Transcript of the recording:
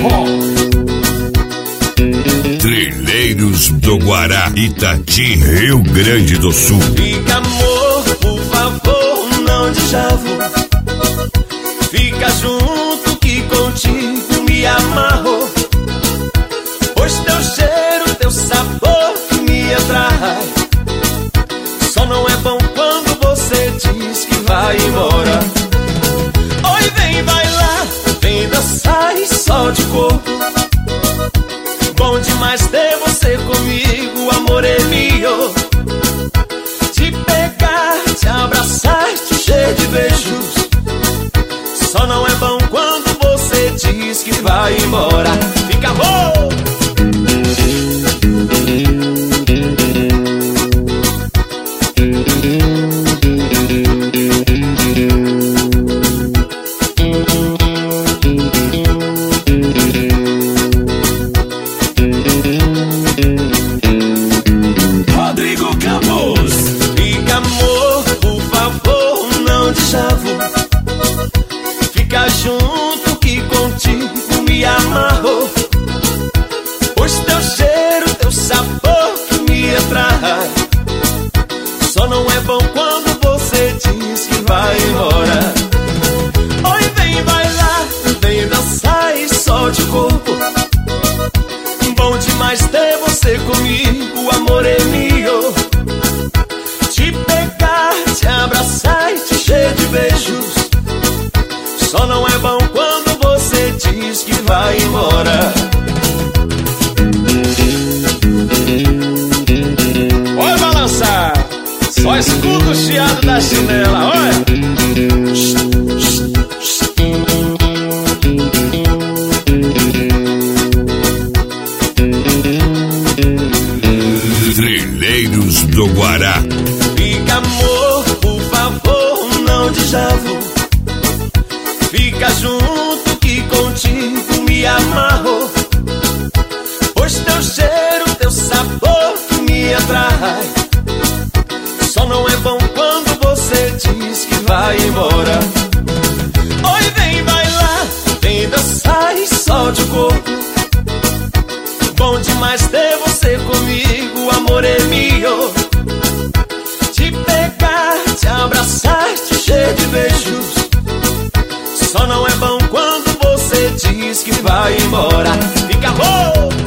forró. Trilheiros do Guará, Itati, Rio Grande do Sul. Fica, amor, por favor, não desjavo. Fica junto que contigo me amarro. Pois teu cheiro, teu sabor me atrai. Só não é bom quando você diz que vai embora. Oi, vem bailar, vem dançar e só de corpo. Bom demais ter você comigo, amor é meu. Te pegar, te abraçar, te encher de beijos. Só não é bom quando você diz que vai embora. Fica bom! Rodrigo Campos. Fica, amor, por favor, não desjavo. Fica junto que contigo me amarro. Pois teu cheiro, teu sabor que me atrai. Só não é bom quando você diz que vai embora. Oi, vem bailar, vem dançar e solte o corpo. Bom demais ter você comigo, amor é meu. Te pegar, te abraçar e te encher de beijos. Só não é bom quando você diz que vai embora. Oi, balançar, só escuta o chiado da chinela, olha. Trilheiros do Guará. Fica, amor, por favor, não desjavo. Fica junto que contigo me amarro. Pois teu cheiro, teu sabor que me atrai. Só não é bom quando você diz que vai embora. Oi, vem bailar, vem dançar e solte o corpo. Bom demais ter você comigo, amor é meu. Te pegar, te abraçar, te encher de beijos. Só não é bom quando você diz que vai embora. Fica bom!